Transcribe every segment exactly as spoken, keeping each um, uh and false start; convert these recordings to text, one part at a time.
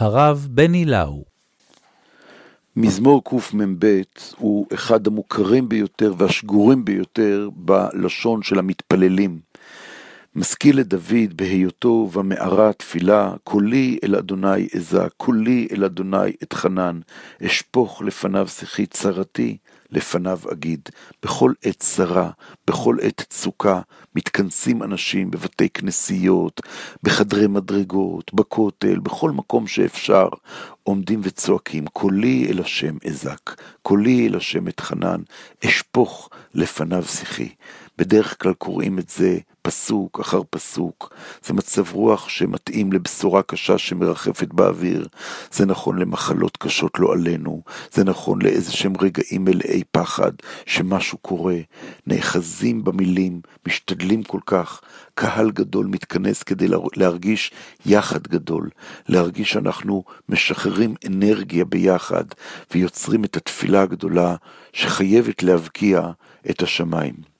הרב בני לאו. מזמור קמ"ב הוא אחד המוכרים ביותר והשגורים ביותר בלשון של המתפללים. משכיל לדוד בהיותו במערה תפילה, קולי אל אדוני אזע, קולי אל אדוני אתחנן, אשפוך לפניו שיחי צרתי, לפניו אגיד. בכל עת צרה, בכל עת צוקה, מתכנסים אנשים בבתי כנסיות, בחדרי מדרגות, בכותל, בכל מקום שאפשר, עומדים וצועקים, קולי אל השם אזק, קולי אל השם אתחנן, אשפוך לפניו שיחי. בדרך כלל קוראים את זה פסוק אחר פסוק. זה מצב רוח שמתאים לבשורה קשה שמרחפת באוויר. זה נכון למחלות קשות לא עלינו. זה נכון לאיזה שהם רגעים מלאי פחד שמשהו קורה. נאחזים במילים, משתדלים כל כך. קהל גדול מתכנס כדי להרגיש יחד גדול. להרגיש שאנחנו משחררים אנרגיה ביחד ויוצרים את התפילה הגדולה שחייבת להבקיע את השמיים.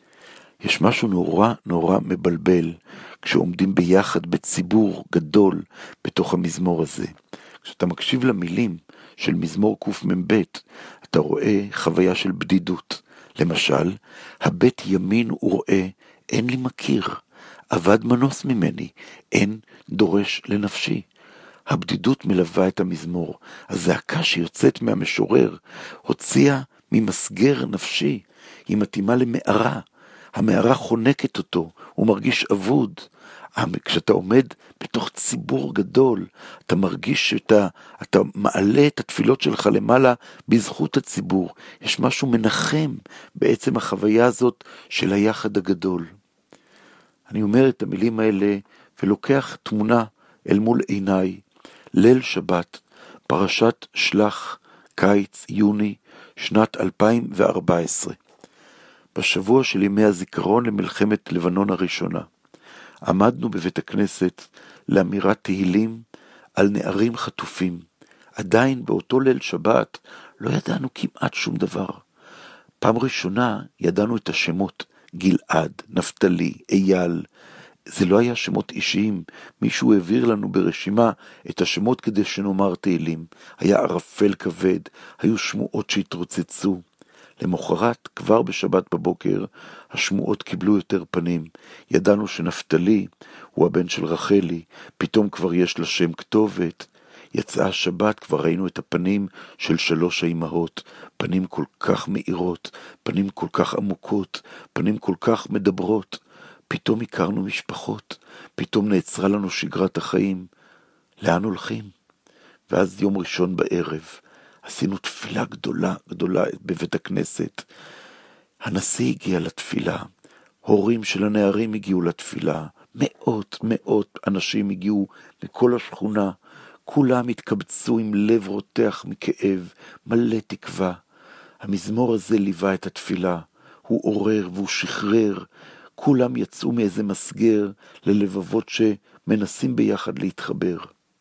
יש משהו נורא נורא מבלבל כשעומדים ביחד בציבור גדול בתוך המזמור הזה. כשאתה מקשיב למילים של מזמור קמ"ב, אתה רואה חוויה של בדידות. למשל, הבית ימין ורואה, אין לי מכיר, אבד מנוס ממני, אין דורש לנפשי. הבדידות מלווה את המזמור. הזעקה שיוצאת מהמשורר הוציאה ממסגר נפשי, היא מתאימה למערה. המערה חונקת אותו, הוא מרגיש אבוד. כשאתה עומד בתוך ציבור גדול, אתה מרגיש שאתה אתה מעלה את התפילות שלך למעלה בזכות הציבור. יש משהו מנחם בעצם החוויה הזאת של היחד הגדול. אני אומר את המילים האלה ולוקח תמונה אל מול עיניי. ליל שבת, פרשת שלח, קיץ, יוני, שנת אלפיים וארבע עשרה. בשבוע של ימי הזיכרון למלחמת לבנון הראשונה, עמדנו בבית הכנסת לאמירת תהילים על נערים חטופים. עדיין באותו ליל שבת לא ידענו כמעט שום דבר. פעם ראשונה ידענו את השמות, גלעד, נפתלי, אייל. זה לא היה שמות אישיים, מישהו העביר לנו ברשימה את השמות כדי שנאמר תהילים. היה ערפל כבד, היו שמועות שהתרוצצו. למחרת, כבר בשבת בבוקר, השמועות קיבלו יותר פנים. ידענו שנפתלי הוא הבן של רחלי, פתאום כבר יש לה שם כתובת. יצאה השבת, כבר ראינו את הפנים של שלוש האימהות, פנים כל כך מאירות, פנים כל כך עמוקות, פנים כל כך מדברות. פתאום הכרנו משפחות, פתאום נעצרה לנו שגרת החיים. לאן הולכים? ואז יום ראשון בערב, עשינו תפילה גדולה, גדולה בבית הכנסת. הנשיא הגיע לתפילה, הורים של הנערים הגיעו לתפילה, מאות מאות אנשים הגיעו לכל השכונה, כולם התקבצו עם לב רותח מכאב, מלא תקווה. המזמור הזה ליווה את התפילה, הוא עורר והוא שחרר, כולם יצאו מאיזה מסגר ללבבות שמנסים ביחד להתחבר.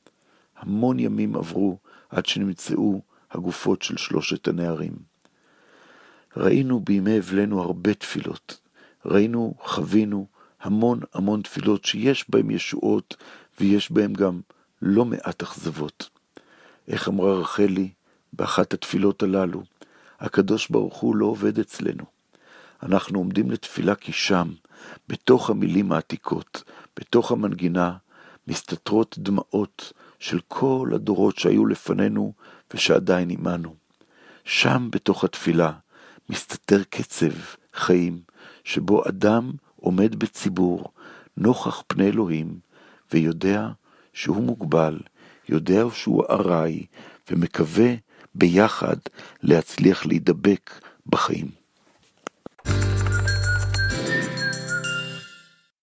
המון ימים עברו עד שנמצאו הגופות של שלושת הנערים. ראינו בימי אבלנו הרבה תפילות. ראינו, חווינו המון המון תפילות שיש בהם ישועות ויש בהם גם לא מעט אכזבות. איך אמרה רחלי באחת התפילות הללו, הקדוש ברוך הוא לא עובד אצלנו. אנחנו עומדים לתפילה כי שם, בתוך המילים העתיקות, בתוך המנגינה, מסתתרות דמעות של כל הדורות שהיו לפנינו ושעדיין עמנו. שם בתוך התפילה מסתתר קצב חיים, שבו אדם עומד בציבור, נוכח פני אלוהים, ויודע שהוא מוגבל, יודע שהוא ארעי, ומקווה ביחד להצליח להידבק בחיים.